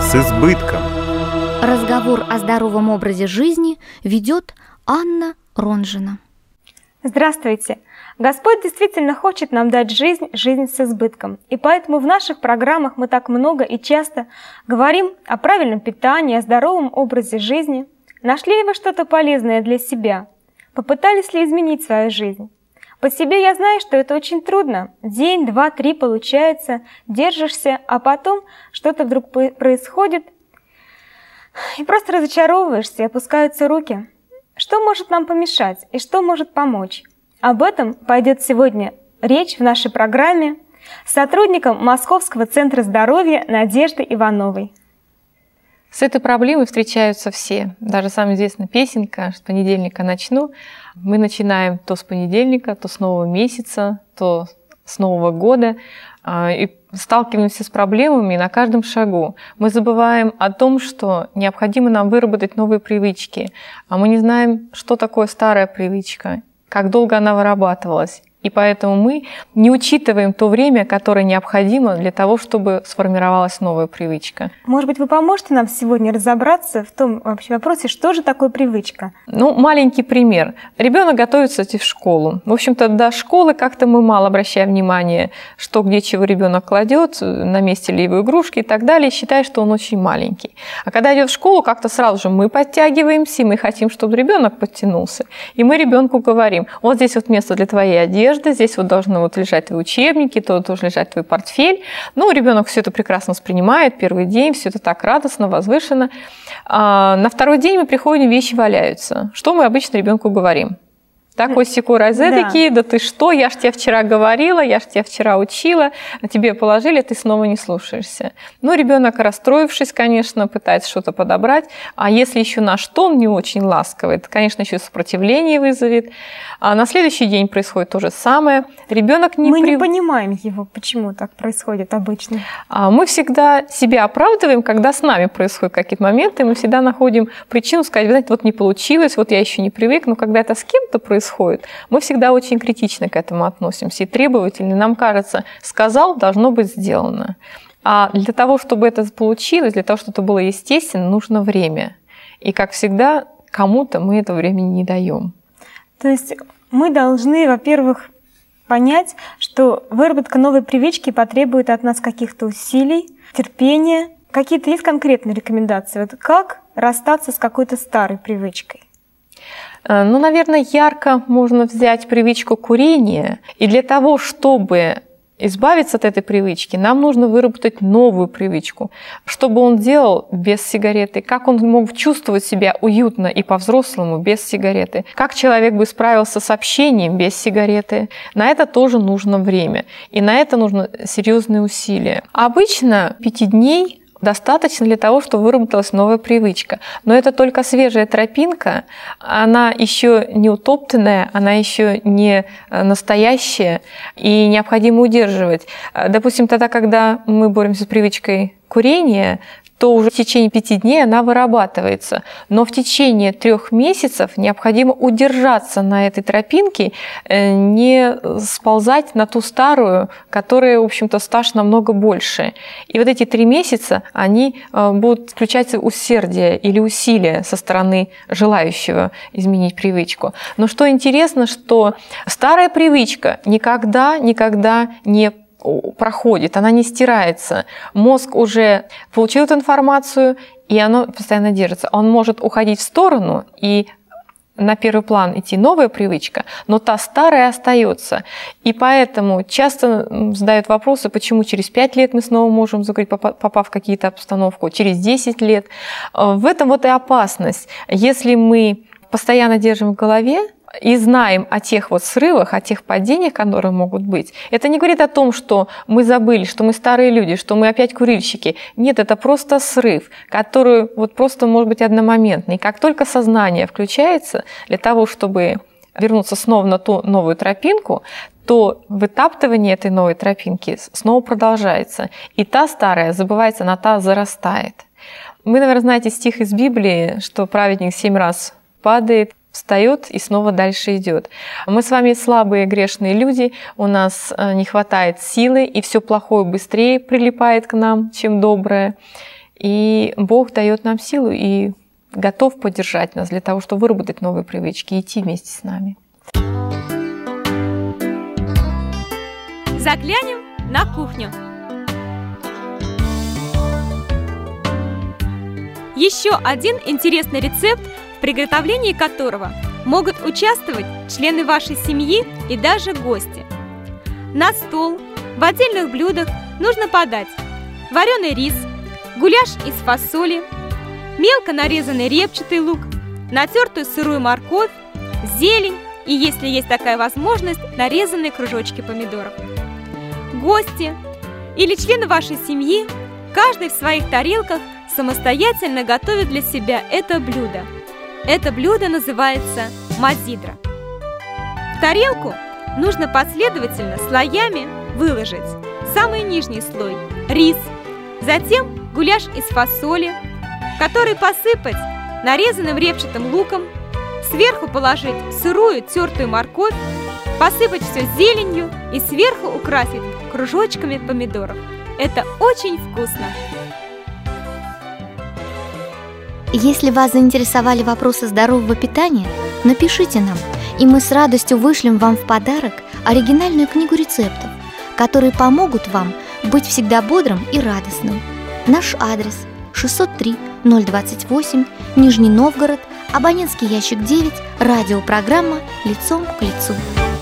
с избытком. Разговор о здоровом образе жизни ведет Анна Ронжина. Здравствуйте! Господь действительно хочет нам дать жизнь с избытком. И поэтому в наших программах мы так много и часто говорим о правильном питании, о здоровом образе жизни. Нашли ли вы что-то полезное для себя? Попытались ли изменить свою жизнь? По себе я знаю, что это очень трудно. День, два, три получается, держишься, а потом что-то вдруг происходит, и просто разочаровываешься, и опускаются руки. Что может нам помешать и что может помочь? Об этом пойдет сегодня речь в нашей программе с сотрудником Московского центра здоровья Надеждой Ивановой. С этой проблемой встречаются все. Даже самая известная песенка «С понедельника начну». Мы начинаем то с понедельника, то с нового месяца, то с Нового года. И сталкиваемся с проблемами на каждом шагу. Мы забываем о том, что необходимо нам выработать новые привычки. А мы не знаем, что такое старая привычка, как долго она вырабатывалась. И поэтому мы не учитываем то время, которое необходимо для того, чтобы сформировалась новая привычка. Может быть, вы поможете нам сегодня разобраться в том вообще вопросе, что же такое привычка? Маленький пример. Ребенок готовится идти в школу. В общем-то, до школы как-то мы мало обращаем внимание, что где чего ребенок кладет, на месте ли его игрушки и так далее, считая, что он очень маленький. А когда идет в школу, как-то сразу же мы подтягиваемся, и мы хотим, чтобы ребенок подтянулся. И мы ребенку говорим: вот здесь вот место для твоей одежды, здесь вот должны лежать твои учебники, тут должен лежать твой портфель. Ребенок все это прекрасно воспринимает, первый день, все это так радостно, возвышенно. На второй день мы приходим, вещи валяются. Что мы обычно ребенку говорим? Такой-сякой розетки, да ты что, я ж тебе вчера говорила, я ж тебя вчера учила, тебе положили, ты снова не слушаешься. Ребенок, расстроившись, конечно, пытается что-то подобрать, а если еще наш тон не очень ласковый, это, конечно, еще сопротивление вызовет. А на следующий день происходит то же самое. Ребенок Мы не понимаем его, почему так происходит обычно. Мы всегда себя оправдываем, когда с нами происходят какие-то моменты, мы всегда находим причину сказать: вы знаете, вот не получилось, вот я еще не привык, но когда это с кем-то происходит, мы всегда очень критично к этому относимся и требовательны. Нам кажется, сказал, должно быть сделано. А для того, чтобы это получилось, для того, чтобы это было естественно, нужно время. И, как всегда, кому-то мы это времени не даем. То есть мы должны, во-первых, понять, что выработка новой привычки потребует от нас каких-то усилий, терпения. Какие-то есть конкретные рекомендации? Как расстаться с какой-то старой привычкой? Наверное, ярко можно взять привычку курения. И для того, чтобы избавиться от этой привычки, нам нужно выработать новую привычку. Что бы он делал без сигареты? Как он мог чувствовать себя уютно и по-взрослому без сигареты? Как человек бы справился с общением без сигареты? На это тоже нужно время. И на это нужно серьезные усилия. Обычно 5 дней достаточно для того, чтобы выработалась новая привычка. Но это только свежая тропинка, она еще не утоптанная, она еще не настоящая, и необходимо удерживать. Допустим, тогда, когда мы боремся с привычкой курения, то уже в течение 5 дней она вырабатывается. Но в течение 3 месяцев необходимо удержаться на этой тропинке, не сползать на ту старую, которая, в общем-то, стаж намного больше. И вот эти 3 месяца, они будут включать усердие или усилия со стороны желающего изменить привычку. Но что интересно, что старая привычка никогда не проходит, она не стирается. Мозг уже получил эту информацию, и оно постоянно держится. Он может уходить в сторону, и на первый план идти новая привычка, но та старая остается. И поэтому часто задают вопросы, почему через 5 лет мы снова можем закурить, попав в какие-то обстановку, через 10 лет. В этом и опасность. Если мы постоянно держим в голове и знаем о тех срывах, о тех падениях, которые могут быть, это не говорит о том, что мы забыли, что мы старые люди, что мы опять курильщики. Нет, это просто срыв, который просто может быть одномоментный. Как только сознание включается для того, чтобы вернуться снова на ту новую тропинку, то вытаптывание этой новой тропинки снова продолжается. И та старая забывается, она та зарастает. Вы, наверное, знаете стих из Библии, что праведник 7 раз падает, встает и снова дальше идет. Мы с вами слабые, грешные люди, у нас не хватает силы, и все плохое быстрее прилипает к нам, чем доброе. И Бог дает нам силу и готов поддержать нас для того, чтобы выработать новые привычки и идти вместе с нами. Заглянем на кухню. Еще один интересный рецепт, в приготовлении которого могут участвовать члены вашей семьи и даже гости. На стол в отдельных блюдах нужно подать вареный рис, гуляш из фасоли, мелко нарезанный репчатый лук, натертую сырую морковь, зелень и, если есть такая возможность, нарезанные кружочки помидоров. Гости или члены вашей семьи, каждый в своих тарелках самостоятельно готовит для себя это блюдо. Это блюдо называется мазидра. В тарелку нужно последовательно слоями выложить самый нижний слой – рис, затем гуляш из фасоли, который посыпать нарезанным репчатым луком, сверху положить сырую тертую морковь, посыпать все зеленью и сверху украсить кружочками помидоров. Это очень вкусно! Если вас заинтересовали вопросы здорового питания, напишите нам, и мы с радостью вышлем вам в подарок оригинальную книгу рецептов, которые помогут вам быть всегда бодрым и радостным. Наш адрес 603-028, Нижний Новгород, абонентский ящик 9, радиопрограмма «Лицом к лицу».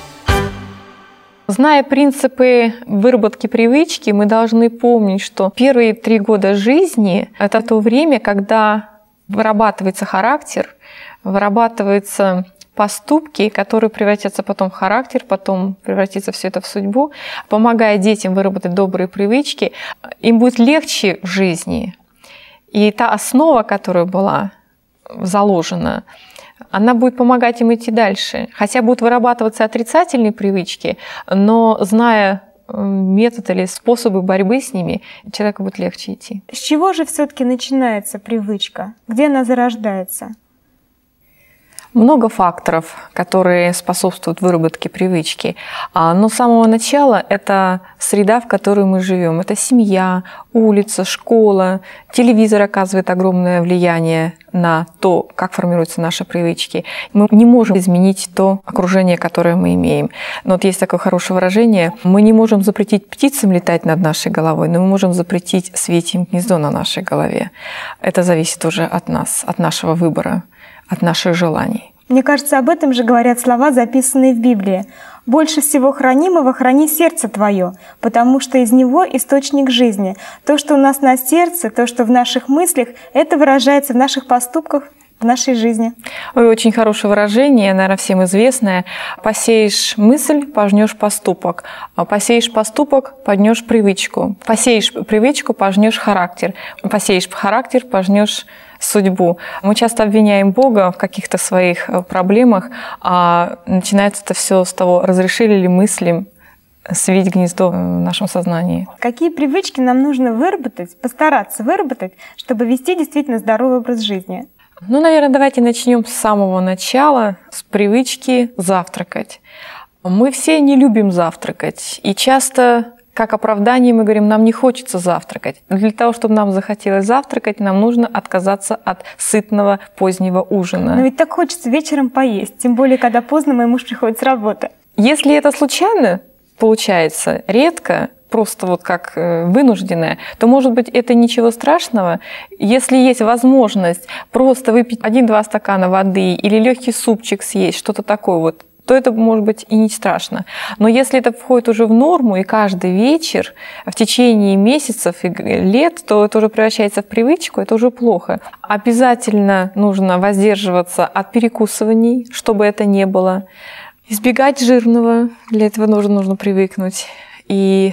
Зная принципы выработки привычки, мы должны помнить, что первые 3 года жизни – это то время, когда вырабатывается характер, вырабатываются поступки, которые превратятся потом в характер, потом превратится все это в судьбу. Помогая детям выработать добрые привычки, им будет легче в жизни. И та основа, которая была заложена, она будет помогать им идти дальше. Хотя будут вырабатываться отрицательные привычки, но зная метод или способы борьбы с ними, человеку будет легче идти. С чего же все-таки начинается привычка? Где она зарождается? Много факторов, которые способствуют выработке привычки. Но с самого начала это среда, в которой мы живем. Это семья, улица, школа. Телевизор оказывает огромное влияние на то, как формируются наши привычки. Мы не можем изменить то окружение, которое мы имеем. Но вот есть такое хорошее выражение: мы не можем запретить птицам летать над нашей головой, но мы можем запретить свить им гнездо на нашей голове. Это зависит уже от нас, от нашего выбора, от наших желаний. Мне кажется, об этом же говорят слова, записанные в Библии. «Больше всего хранимого храни сердце твое, потому что из него источник жизни». То, что у нас на сердце, то, что в наших мыслях, это выражается в наших поступках, в нашей жизни. Очень хорошее выражение, наверное, всем известное. Посеешь мысль, пожнешь поступок. Посеешь поступок, пожнешь привычку. Посеешь привычку, пожнешь характер. Посеешь характер, пожнешь судьбу. Мы часто обвиняем Бога в каких-то своих проблемах, а начинается это все с того, разрешили ли мыслям свить гнездо в нашем сознании. Какие привычки нам нужно выработать, постараться выработать, чтобы вести действительно здоровый образ жизни? Наверное, давайте начнем с самого начала, с привычки завтракать. Мы все не любим завтракать, и часто как оправдание мы говорим, нам не хочется завтракать. Для того, чтобы нам захотелось завтракать, нам нужно отказаться от сытного позднего ужина. Но ведь так хочется вечером поесть, тем более, когда поздно мой муж приходит с работы. Если это случайно получается, редко, просто вот как вынужденное, то, может быть, это ничего страшного. Если есть возможность просто выпить 1-2 стакана воды или легкий супчик съесть, что-то такое вот, то это, может быть, и не страшно. Но если это входит уже в норму, и каждый вечер в течение месяцев и лет, то это уже превращается в привычку, это уже плохо. Обязательно нужно воздерживаться от перекусываний, чтобы это не было. Избегать жирного, для этого нужно привыкнуть. И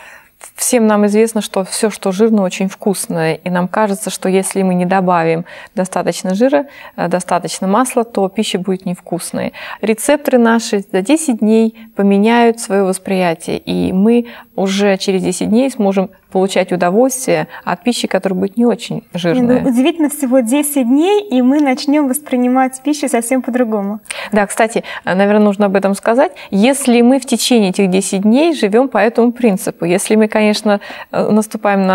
всем нам известно, что все, что жирно, очень вкусное. И нам кажется, что если мы не добавим достаточно жира, достаточно масла, то пища будет невкусной. Рецепторы наши за 10 дней поменяют свое восприятие. И мы уже через 10 дней сможем получать удовольствие от пищи, которая будет не очень жирная. Удивительно, всего 10 дней, и мы начнем воспринимать пищу совсем по-другому. Да, кстати, наверное, нужно об этом сказать. Если мы в течение этих 10 дней живем по этому принципу, если мы, конечно, наступаем на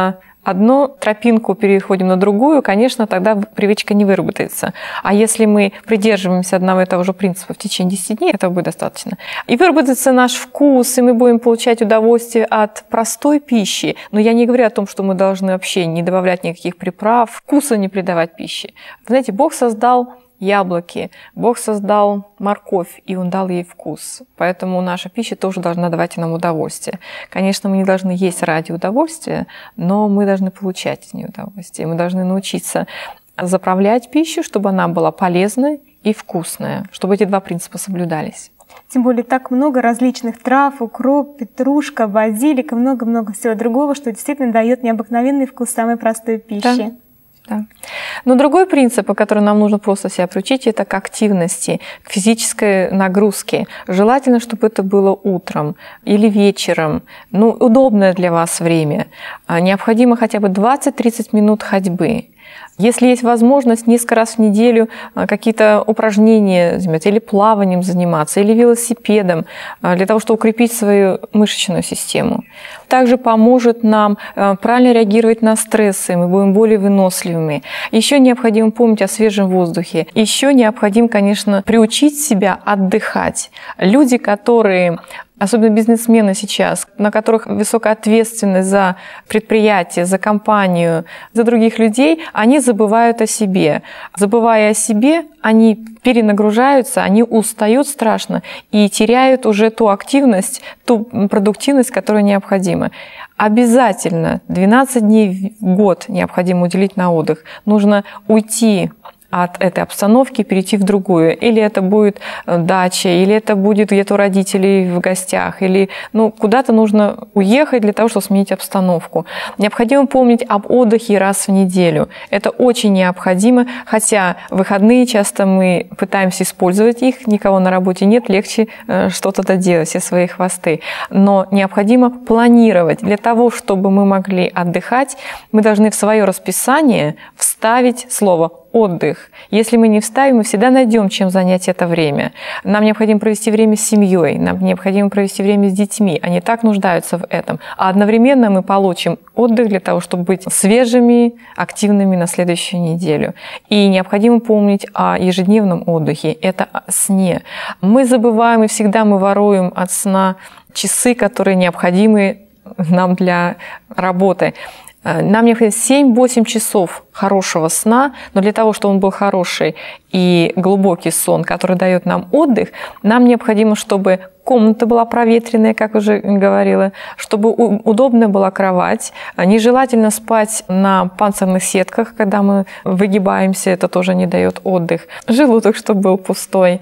одну тропинку переходим на другую, конечно, тогда привычка не выработается. А если мы придерживаемся одного и того же принципа в течение 10 дней, этого будет достаточно. И выработается наш вкус, и мы будем получать удовольствие от простой пищи. Но я не говорю о том, что мы должны вообще не добавлять никаких приправ, вкуса не придавать пище. Знаете, Бог создал яблоки, Бог создал морковь, и Он дал ей вкус. Поэтому наша пища тоже должна давать нам удовольствие. Конечно, мы не должны есть ради удовольствия, но мы должны получать из нее удовольствие. Мы должны научиться заправлять пищу, чтобы она была полезной и вкусная, чтобы эти два принципа соблюдались. Тем более так много различных трав, укроп, петрушка, базилик и много-много всего другого, что действительно дает необыкновенный вкус самой простой пищи. Да. Но другой принцип, по которому нам нужно просто себя приучить, это к активности, к физической нагрузке. Желательно, чтобы это было утром или вечером, удобное для вас время. Необходимо хотя бы 20-30 минут ходьбы. Если есть возможность несколько раз в неделю какие-то упражнения заниматься, или плаванием заниматься, или велосипедом, для того, чтобы укрепить свою мышечную систему. Также поможет нам правильно реагировать на стрессы, мы будем более выносливыми. Еще необходимо помнить о свежем воздухе. Еще необходимо, конечно, приучить себя отдыхать. Люди, которые... Особенно бизнесмены сейчас, на которых высокая ответственность за предприятие, за компанию, за других людей, они забывают о себе. Забывая о себе, они перенагружаются, они устают страшно и теряют уже ту активность, ту продуктивность, которая необходима. Обязательно 12 дней в год необходимо уделить на отдых. Нужно уйти от этой обстановки, перейти в другую. Или это будет дача, или это будет где-то у родителей в гостях, или куда-то нужно уехать для того, чтобы сменить обстановку. Необходимо помнить об отдыхе раз в неделю. Это очень необходимо, хотя в выходные часто мы пытаемся использовать их, никого на работе нет, легче что-то доделать, все свои хвосты. Но необходимо планировать. Для того, чтобы мы могли отдыхать, мы должны в свое расписание вставить слово «отдых». Если мы не вставим, мы всегда найдем, чем занять это время. Нам необходимо провести время с семьей, нам необходимо провести время с детьми. Они так нуждаются в этом. А одновременно мы получим отдых для того, чтобы быть свежими, активными на следующую неделю. И необходимо помнить о ежедневном отдыхе. Это о сне. Мы забываем и всегда мы воруем от сна часы, которые необходимы нам для работы. Нам необходимо 7-8 часов хорошего сна, но для того, чтобы он был хороший и глубокий сон, который дает нам отдых, нам необходимо, чтобы комната была проветренная, как уже говорила, чтобы удобная была кровать. Нежелательно спать на панцирных сетках, когда мы выгибаемся, это тоже не дает отдых. Желудок, чтобы был пустой.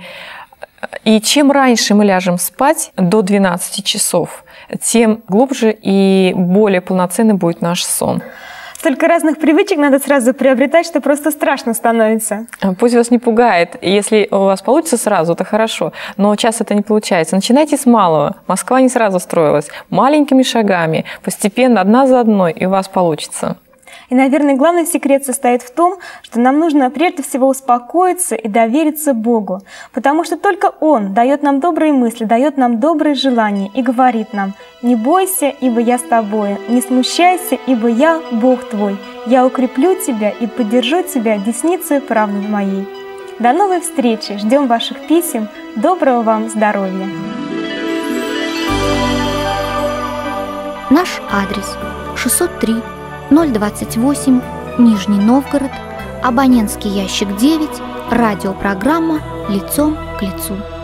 И чем раньше мы ляжем спать, до 12 часов, тем глубже и более полноценный будет наш сон. Столько разных привычек надо сразу приобретать, что просто страшно становится. Пусть вас не пугает. Если у вас получится сразу, то хорошо. Но часто это не получается. Начинайте с малого. Москва не сразу строилась. Маленькими шагами, постепенно, одна за одной, и у вас получится. И, наверное, главный секрет состоит в том, что нам нужно прежде всего успокоиться и довериться Богу, потому что только Он дает нам добрые мысли, дает нам добрые желания и говорит нам: «Не бойся, ибо я с тобою, не смущайся, ибо я Бог твой, я укреплю тебя и поддержу тебя десницей правды моей». До новой встречи, ждем ваших писем, доброго вам здоровья! Наш адрес: 603 028, Нижний Новгород, абонентский ящик 9, радиопрограмма «Лицом к лицу».